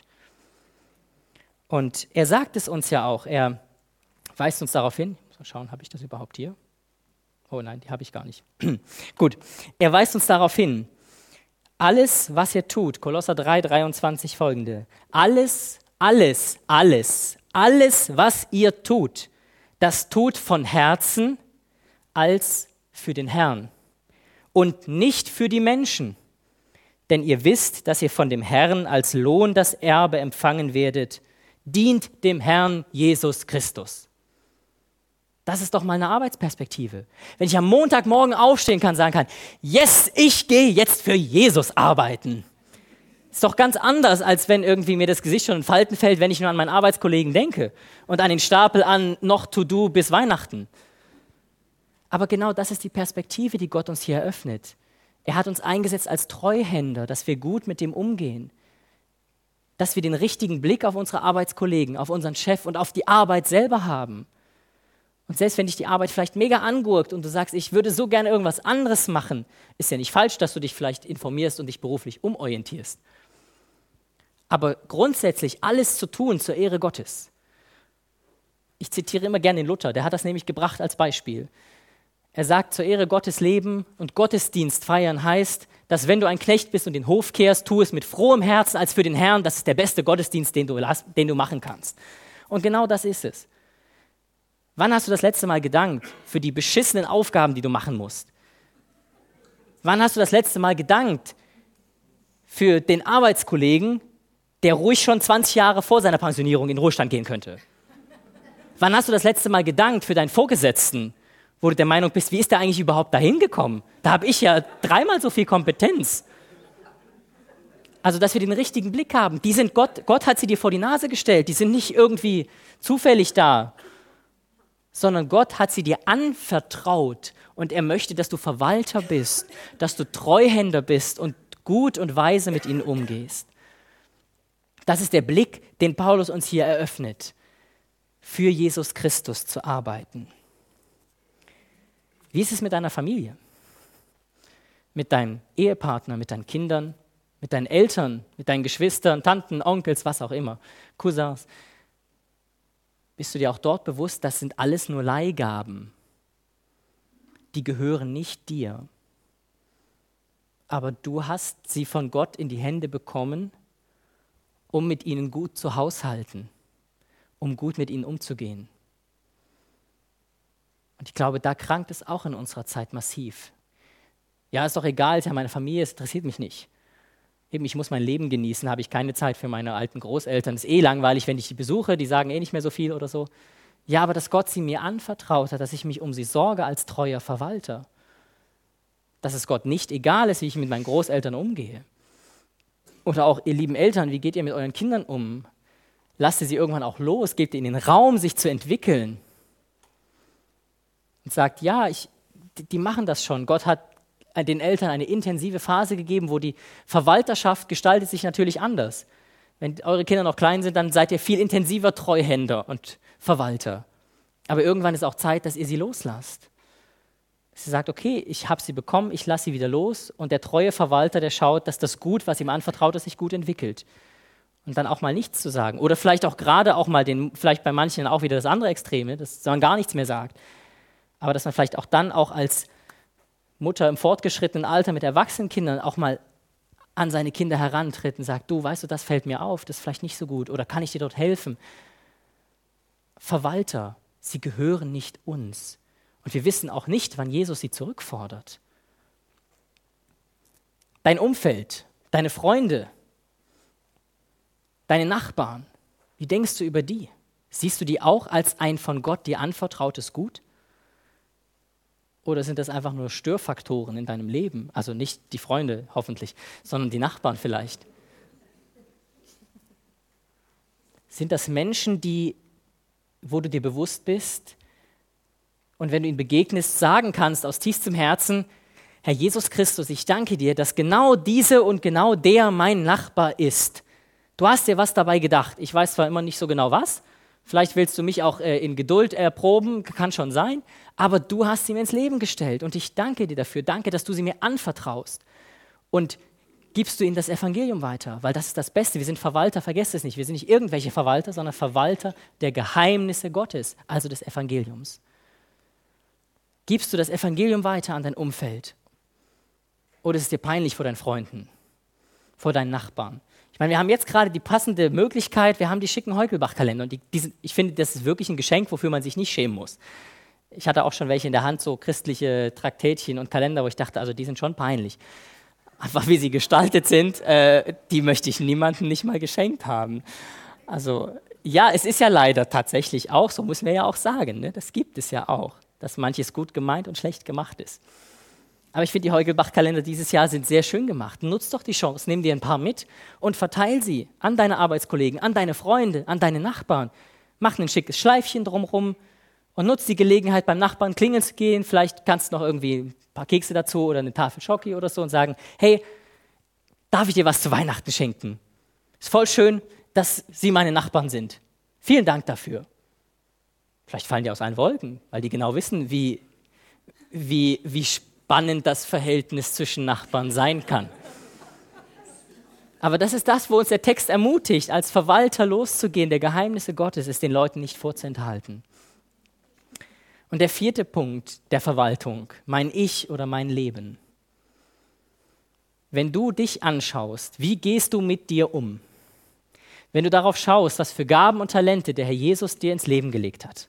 Und er sagt es uns ja auch. Er weist uns darauf hin. Ich muss mal schauen, habe ich das überhaupt hier? Oh nein, die habe ich gar nicht. Gut, er weist uns darauf hin. Alles, was ihr tut, Kolosser drei, dreiundzwanzig folgende, alles, alles, alles, alles, was ihr tut, das tut von Herzen als für den Herrn und nicht für die Menschen. Denn ihr wisst, dass ihr von dem Herrn als Lohn das Erbe empfangen werdet, dient dem Herrn Jesus Christus. Das ist doch mal eine Arbeitsperspektive. Wenn ich am Montagmorgen aufstehen kann, sagen kann, yes, ich gehe jetzt für Jesus arbeiten. Ist doch ganz anders, als wenn irgendwie mir das Gesicht schon in Falten fällt, wenn ich nur an meinen Arbeitskollegen denke und an den Stapel an noch To-Do bis Weihnachten. Aber genau das ist die Perspektive, die Gott uns hier eröffnet. Er hat uns eingesetzt als Treuhänder, dass wir gut mit dem umgehen, dass wir den richtigen Blick auf unsere Arbeitskollegen, auf unseren Chef und auf die Arbeit selber haben. Und selbst wenn dich die Arbeit vielleicht mega angurkt und du sagst, ich würde so gerne irgendwas anderes machen, ist ja nicht falsch, dass du dich vielleicht informierst und dich beruflich umorientierst. Aber grundsätzlich alles zu tun zur Ehre Gottes. Ich zitiere immer gerne den Luther, der hat das nämlich gebracht als Beispiel. Er sagt, zur Ehre Gottes leben und Gottesdienst feiern heißt, dass wenn du ein Knecht bist und den Hof kehrst, tu es mit frohem Herzen als für den Herrn. Das ist der beste Gottesdienst, den du, den du machen kannst. Und genau das ist es. Wann hast du das letzte Mal gedankt für die beschissenen Aufgaben, die du machen musst? Wann hast du das letzte Mal gedankt für den Arbeitskollegen, der ruhig schon zwanzig Jahre vor seiner Pensionierung in Ruhestand gehen könnte? Wann hast du das letzte Mal gedankt für deinen Vorgesetzten, wo du der Meinung bist, wie ist der eigentlich überhaupt dahin gekommen? Da habe ich ja dreimal so viel Kompetenz. Also, dass wir den richtigen Blick haben. Die sind Gott, Gott hat sie dir vor die Nase gestellt. Die sind nicht irgendwie zufällig da, sondern Gott hat sie dir anvertraut und er möchte, dass du Verwalter bist, dass du Treuhänder bist und gut und weise mit ihnen umgehst. Das ist der Blick, den Paulus uns hier eröffnet, für Jesus Christus zu arbeiten. Wie ist es mit deiner Familie? Mit deinem Ehepartner, mit deinen Kindern, mit deinen Eltern, mit deinen Geschwistern, Tanten, Onkels, was auch immer, Cousins, bist du dir auch dort bewusst, das sind alles nur Leihgaben. Die gehören nicht dir. Aber du hast sie von Gott in die Hände bekommen, um mit ihnen gut zu haushalten, um gut mit ihnen umzugehen. Und ich glaube, da krankt es auch in unserer Zeit massiv. Ja, ist doch egal, ist ja meine Familie, es interessiert mich nicht. Eben, ich muss mein Leben genießen, habe ich keine Zeit für meine alten Großeltern. Ist eh langweilig, wenn ich die besuche, die sagen eh nicht mehr so viel oder so. Ja, aber dass Gott sie mir anvertraut hat, dass ich mich um sie sorge als treuer Verwalter. Dass es Gott nicht egal ist, wie ich mit meinen Großeltern umgehe. Oder auch, ihr lieben Eltern, wie geht ihr mit euren Kindern um? Lasst ihr sie irgendwann auch los, gebt ihnen den Raum, sich zu entwickeln. Und sagt, ja, ich, die, die machen das schon. Gott hat den Eltern eine intensive Phase gegeben, wo die Verwalterschaft gestaltet sich natürlich anders. Wenn eure Kinder noch klein sind, dann seid ihr viel intensiver Treuhänder und Verwalter. Aber irgendwann ist auch Zeit, dass ihr sie loslasst. Sie sagt, okay, ich habe sie bekommen, ich lasse sie wieder los. Und der treue Verwalter, der schaut, dass das Gut, was ihm anvertraut ist, sich gut entwickelt. Und dann auch mal nichts zu sagen. Oder vielleicht auch gerade auch mal, den, vielleicht bei manchen auch wieder das andere Extreme, dass man gar nichts mehr sagt. Aber dass man vielleicht auch dann auch als Mutter im fortgeschrittenen Alter mit erwachsenen Kindern auch mal an seine Kinder herantritt und sagt, du, weißt du, das fällt mir auf, das ist vielleicht nicht so gut oder kann ich dir dort helfen? Verwalter, sie gehören nicht uns. Und wir wissen auch nicht, wann Jesus sie zurückfordert. Dein Umfeld, deine Freunde, deine Nachbarn, wie denkst du über die? Siehst du die auch als ein von Gott dir anvertrautes Gut? Oder sind das einfach nur Störfaktoren in deinem Leben? Also nicht die Freunde hoffentlich, sondern die Nachbarn vielleicht. Sind das Menschen, die, wo du dir bewusst bist und wenn du ihnen begegnest, sagen kannst aus tiefstem Herzen, Herr Jesus Christus, ich danke dir, dass genau diese und genau der mein Nachbar ist. Du hast dir was dabei gedacht. Ich weiß zwar immer nicht so genau was, vielleicht willst du mich auch äh, in Geduld erproben, kann schon sein, aber du hast sie mir ins Leben gestellt und ich danke dir dafür. Danke, dass du sie mir anvertraust. Und gibst du ihnen das Evangelium weiter, weil das ist das Beste. Wir sind Verwalter, vergesst es nicht. Wir sind nicht irgendwelche Verwalter, sondern Verwalter der Geheimnisse Gottes, also des Evangeliums. Gibst du das Evangelium weiter an dein Umfeld? Oder ist es dir peinlich vor deinen Freunden, vor deinen Nachbarn? Ich meine, wir haben jetzt gerade die passende Möglichkeit, wir haben die schicken Heukelbach-Kalender und die, die sind, ich finde, das ist wirklich ein Geschenk, wofür man sich nicht schämen muss. Ich hatte auch schon welche in der Hand, so christliche Traktätchen und Kalender, wo ich dachte, also die sind schon peinlich. Einfach wie sie gestaltet sind, äh, die möchte ich niemandem nicht mal geschenkt haben. Also ja, es ist ja leider tatsächlich auch, so muss man ja auch sagen, ne? Das gibt es ja auch, dass manches gut gemeint und schlecht gemacht ist. Aber ich finde, die Heugelbach-Kalender dieses Jahr sind sehr schön gemacht. Nutz doch die Chance, nimm dir ein paar mit und verteil sie an deine Arbeitskollegen, an deine Freunde, an deine Nachbarn. Mach ein schickes Schleifchen drumherum und nutz die Gelegenheit, beim Nachbarn klingeln zu gehen. Vielleicht kannst du noch irgendwie ein paar Kekse dazu oder eine Tafel Schoki oder so und sagen, hey, darf ich dir was zu Weihnachten schenken? Ist voll schön, dass sie meine Nachbarn sind. Vielen Dank dafür. Vielleicht fallen die aus allen Wolken, weil die genau wissen, wie, wie, wie spannend das Verhältnis zwischen Nachbarn sein kann. Aber das ist das, wo uns der Text ermutigt, als Verwalter loszugehen, der Geheimnisse Gottes, es den Leuten nicht vorzuenthalten. Und der vierte Punkt der Verwaltung, mein Ich oder mein Leben. Wenn du dich anschaust, wie gehst du mit dir um? Wenn du darauf schaust, was für Gaben und Talente der Herr Jesus dir ins Leben gelegt hat.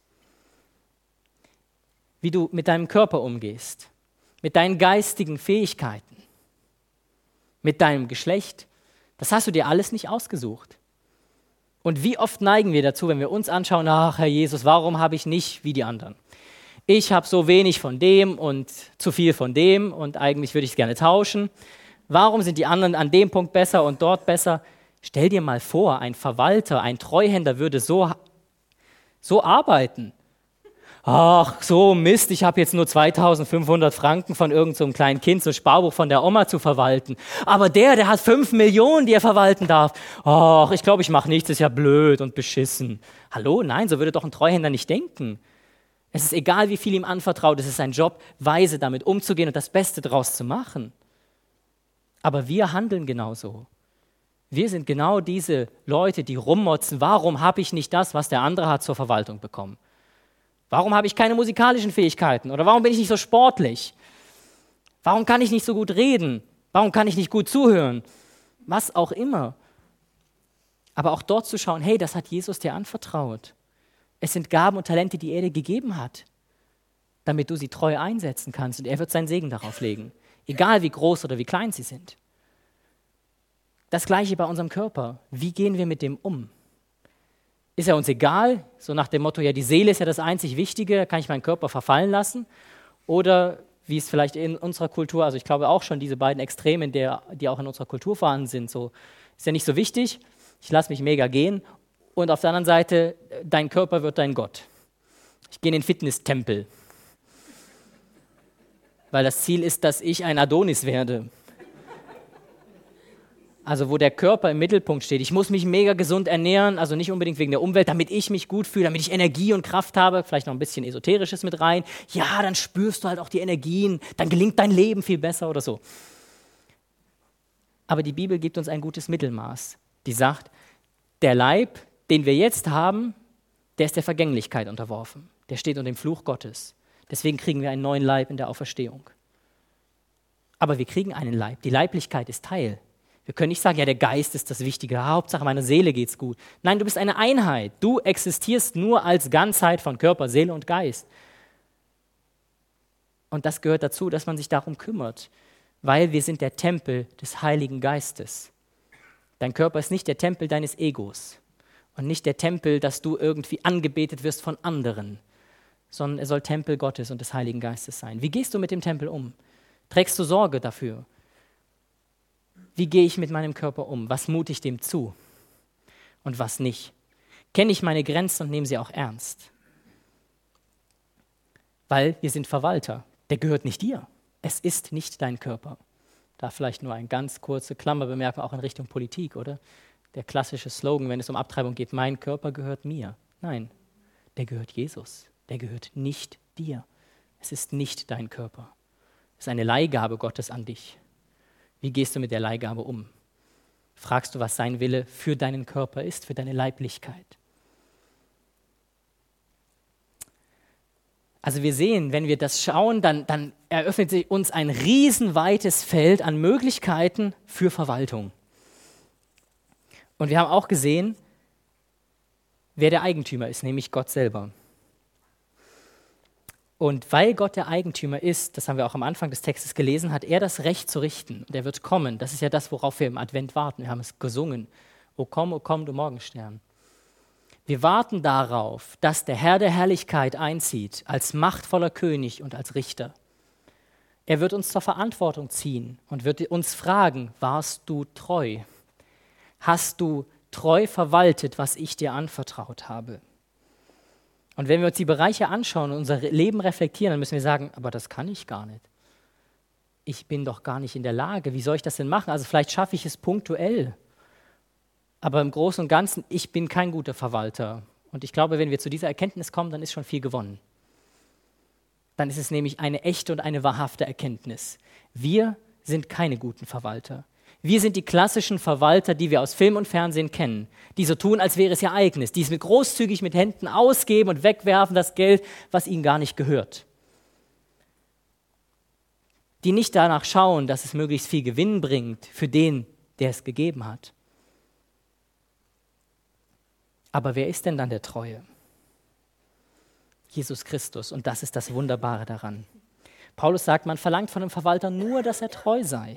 Wie du mit deinem Körper umgehst, mit deinen geistigen Fähigkeiten, mit deinem Geschlecht, das hast du dir alles nicht ausgesucht. Und wie oft neigen wir dazu, wenn wir uns anschauen, ach Herr Jesus, warum habe ich nicht wie die anderen? Ich habe so wenig von dem und zu viel von dem und eigentlich würde ich es gerne tauschen. Warum sind die anderen an dem Punkt besser und dort besser? Stell dir mal vor, ein Verwalter, ein Treuhänder würde so, so arbeiten. Ach, so Mist, ich habe jetzt nur zweitausendfünfhundert Franken von irgendeinem so kleinen Kind, so ein Sparbuch von der Oma zu verwalten. Aber der, der hat fünf Millionen, die er verwalten darf. Ach, ich glaube, ich mache nichts, ist ja blöd und beschissen. Hallo? Nein, so würde doch ein Treuhänder nicht denken. Es ist egal, wie viel ihm anvertraut, es ist sein Job, weise damit umzugehen und das Beste daraus zu machen. Aber wir handeln genauso. Wir sind genau diese Leute, die rummotzen, warum habe ich nicht das, was der andere hat, zur Verwaltung bekommen? Warum habe ich keine musikalischen Fähigkeiten? Oder warum bin ich nicht so sportlich? Warum kann ich nicht so gut reden? Warum kann ich nicht gut zuhören? Was auch immer. Aber auch dort zu schauen, hey, das hat Jesus dir anvertraut. Es sind Gaben und Talente, die er dir gegeben hat, damit du sie treu einsetzen kannst. Und er wird seinen Segen darauf legen, egal wie groß oder wie klein sie sind. Das Gleiche bei unserem Körper. Wie gehen wir mit dem um? Ist er uns egal? So nach dem Motto, ja, die Seele ist ja das einzig Wichtige, kann ich meinen Körper verfallen lassen? Oder wie es vielleicht in unserer Kultur, also ich glaube auch schon diese beiden Extreme, der, die auch in unserer Kultur vorhanden sind, so ist ja nicht so wichtig, ich lasse mich mega gehen. Und auf der anderen Seite, dein Körper wird dein Gott. Ich gehe in den Fitnesstempel, weil das Ziel ist, dass ich ein Adonis werde. Also wo der Körper im Mittelpunkt steht. Ich muss mich mega gesund ernähren, also nicht unbedingt wegen der Umwelt, damit ich mich gut fühle, damit ich Energie und Kraft habe, vielleicht noch ein bisschen Esoterisches mit rein. Ja, dann spürst du halt auch die Energien, dann gelingt dein Leben viel besser oder so. Aber die Bibel gibt uns ein gutes Mittelmaß. Die sagt, der Leib, den wir jetzt haben, der ist der Vergänglichkeit unterworfen. Der steht unter dem Fluch Gottes. Deswegen kriegen wir einen neuen Leib in der Auferstehung. Aber wir kriegen einen Leib. Die Leiblichkeit ist Teil. Wir können nicht sagen, ja, der Geist ist das Wichtige, Hauptsache meiner Seele geht's gut. Nein, du bist eine Einheit. Du existierst nur als Ganzheit von Körper, Seele und Geist. Und das gehört dazu, dass man sich darum kümmert, weil wir sind der Tempel des Heiligen Geistes. Dein Körper ist nicht der Tempel deines Egos und nicht der Tempel, dass du irgendwie angebetet wirst von anderen, sondern er soll Tempel Gottes und des Heiligen Geistes sein. Wie gehst du mit dem Tempel um? Trägst du Sorge dafür? Wie gehe ich mit meinem Körper um? Was mute ich dem zu und was nicht? Kenne ich meine Grenzen und nehme sie auch ernst? Weil wir sind Verwalter. Der gehört nicht dir. Es ist nicht dein Körper. Da vielleicht nur eine ganz kurze Klammerbemerkung auch in Richtung Politik, oder? Der klassische Slogan, wenn es um Abtreibung geht, mein Körper gehört mir. Nein, der gehört Jesus. Der gehört nicht dir. Es ist nicht dein Körper. Es ist eine Leihgabe Gottes an dich. Wie gehst du mit der Leihgabe um? Fragst du, was sein Wille für deinen Körper ist, für deine Leiblichkeit? Also wir sehen, wenn wir das schauen, dann, dann eröffnet sich uns ein riesenweites Feld an Möglichkeiten für Verwaltung. Und wir haben auch gesehen, wer der Eigentümer ist, nämlich Gott selber. Und weil Gott der Eigentümer ist, das haben wir auch am Anfang des Textes gelesen, hat er das Recht zu richten. Und er wird kommen. Das ist ja das, worauf wir im Advent warten. Wir haben es gesungen. O komm, o komm, du Morgenstern. Wir warten darauf, dass der Herr der Herrlichkeit einzieht, als machtvoller König und als Richter. Er wird uns zur Verantwortung ziehen und wird uns fragen, warst du treu? Hast du treu verwaltet, was ich dir anvertraut habe? Und wenn wir uns die Bereiche anschauen und unser Leben reflektieren, dann müssen wir sagen, aber das kann ich gar nicht. Ich bin doch gar nicht in der Lage. Wie soll ich das denn machen? Also vielleicht schaffe ich es punktuell. Aber im Großen und Ganzen, ich bin kein guter Verwalter. Und ich glaube, wenn wir zu dieser Erkenntnis kommen, dann ist schon viel gewonnen. Dann ist es nämlich eine echte und eine wahrhafte Erkenntnis. Wir sind keine guten Verwalter. Wir sind die klassischen Verwalter, die wir aus Film und Fernsehen kennen, die so tun, als wäre es ihr eigenes, die es mit großzügig mit Händen ausgeben und wegwerfen, das Geld, was ihnen gar nicht gehört. Die nicht danach schauen, dass es möglichst viel Gewinn bringt für den, der es gegeben hat. Aber wer ist denn dann der Treue? Jesus Christus. Und das ist das Wunderbare daran. Paulus sagt, man verlangt von einem Verwalter nur, dass er treu sei.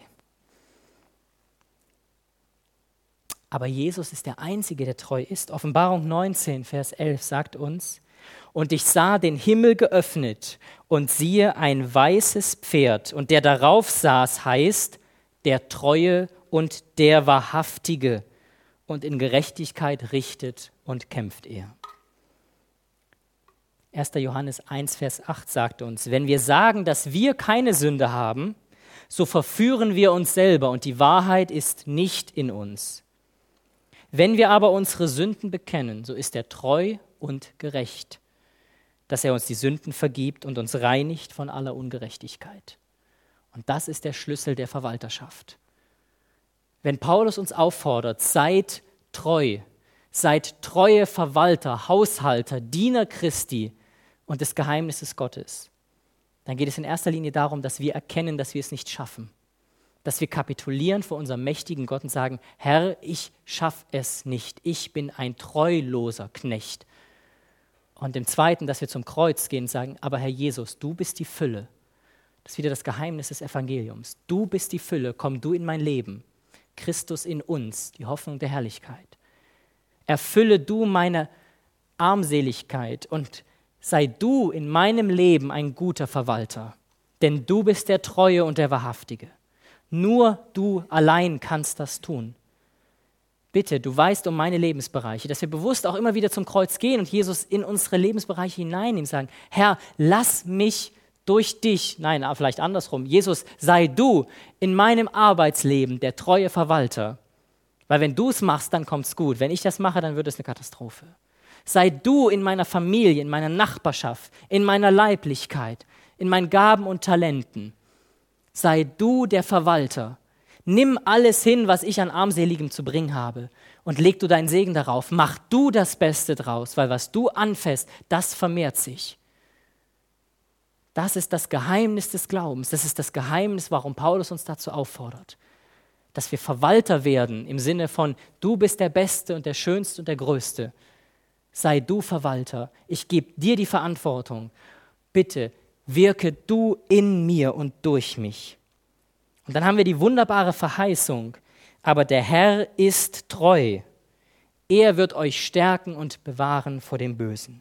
Aber Jesus ist der Einzige, der treu ist. Offenbarung neunzehn, Vers elf sagt uns, und ich sah den Himmel geöffnet und siehe ein weißes Pferd. Und der darauf saß, heißt der Treue und der Wahrhaftige. Und in Gerechtigkeit richtet und kämpft er. erster Johannes eins, Vers acht sagt uns, wenn wir sagen, dass wir keine Sünde haben, so verführen wir uns selber und die Wahrheit ist nicht in uns. Wenn wir aber unsere Sünden bekennen, so ist er treu und gerecht, dass er uns die Sünden vergibt und uns reinigt von aller Ungerechtigkeit. Und das ist der Schlüssel der Verwalterschaft. Wenn Paulus uns auffordert, seid treu, seid treue Verwalter, Haushalter, Diener Christi und des Geheimnisses Gottes, dann geht es in erster Linie darum, dass wir erkennen, dass wir es nicht schaffen. Dass wir kapitulieren vor unserem mächtigen Gott und sagen, Herr, ich schaffe es nicht, ich bin ein treuloser Knecht. Und im Zweiten, dass wir zum Kreuz gehen und sagen, aber Herr Jesus, du bist die Fülle. Das ist wieder das Geheimnis des Evangeliums. Du bist die Fülle, komm du in mein Leben. Christus in uns, die Hoffnung der Herrlichkeit. Erfülle du meine Armseligkeit und sei du in meinem Leben ein guter Verwalter. Denn du bist der Treue und der Wahrhaftige. Nur du allein kannst das tun. Bitte, du weißt um meine Lebensbereiche, dass wir bewusst auch immer wieder zum Kreuz gehen und Jesus in unsere Lebensbereiche hineinnehmen, sagen, Herr, lass mich durch dich, nein, vielleicht andersrum, Jesus, sei du in meinem Arbeitsleben der treue Verwalter. Weil wenn du es machst, dann kommt es gut. Wenn ich das mache, dann wird es eine Katastrophe. Sei du in meiner Familie, in meiner Nachbarschaft, in meiner Leiblichkeit, in meinen Gaben und Talenten. Sei du der Verwalter. Nimm alles hin, was ich an Armseligem zu bringen habe und leg du deinen Segen darauf. Mach du das Beste draus, weil was du anfasst, das vermehrt sich. Das ist das Geheimnis des Glaubens. Das ist das Geheimnis, warum Paulus uns dazu auffordert. Dass wir Verwalter werden im Sinne von, du bist der Beste und der Schönste und der Größte. Sei du Verwalter. Ich gebe dir die Verantwortung. Bitte, wirke du in mir und durch mich. Und dann haben wir die wunderbare Verheißung, aber der Herr ist treu. Er wird euch stärken und bewahren vor dem Bösen.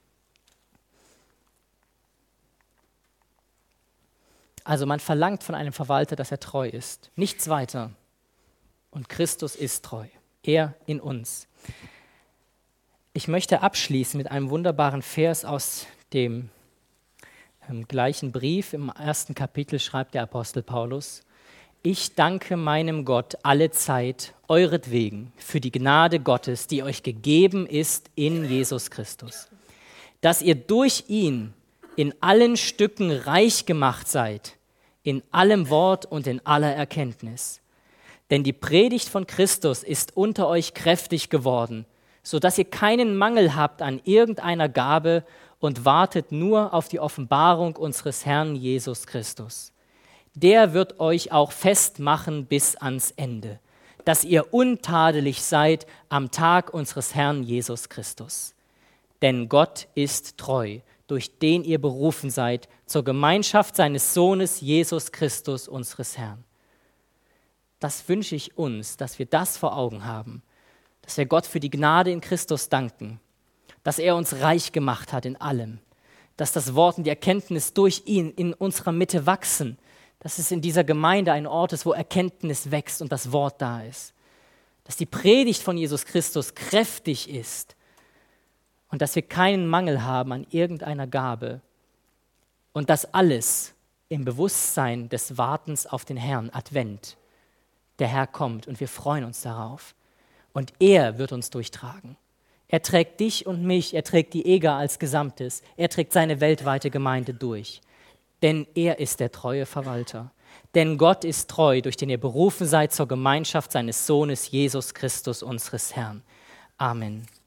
Also man verlangt von einem Verwalter, dass er treu ist. Nichts weiter. Und Christus ist treu. Er in uns. Ich möchte abschließen mit einem wunderbaren Vers aus dem Im gleichen Brief, im ersten Kapitel, schreibt der Apostel Paulus, ich danke meinem Gott alle Zeit euretwegen für die Gnade Gottes, die euch gegeben ist in Jesus Christus, dass ihr durch ihn in allen Stücken reich gemacht seid, in allem Wort und in aller Erkenntnis. Denn die Predigt von Christus ist unter euch kräftig geworden, sodass ihr keinen Mangel habt an irgendeiner Gabe und wartet nur auf die Offenbarung unseres Herrn Jesus Christus. Der wird euch auch festmachen bis ans Ende, dass ihr untadelig seid am Tag unseres Herrn Jesus Christus. Denn Gott ist treu, durch den ihr berufen seid, zur Gemeinschaft seines Sohnes Jesus Christus, unseres Herrn. Das wünsche ich uns, dass wir das vor Augen haben, dass wir Gott für die Gnade in Christus danken, dass er uns reich gemacht hat in allem, dass das Wort und die Erkenntnis durch ihn in unserer Mitte wachsen, dass es in dieser Gemeinde ein Ort ist, wo Erkenntnis wächst und das Wort da ist, dass die Predigt von Jesus Christus kräftig ist und dass wir keinen Mangel haben an irgendeiner Gabe und das alles im Bewusstsein des Wartens auf den Herrn, Advent. Der Herr kommt und wir freuen uns darauf und er wird uns durchtragen. Er trägt dich und mich, er trägt die E G A als Gesamtes, er trägt seine weltweite Gemeinde durch. Denn er ist der treue Verwalter. Denn Gott ist treu, durch den ihr berufen seid zur Gemeinschaft seines Sohnes Jesus Christus, unseres Herrn. Amen.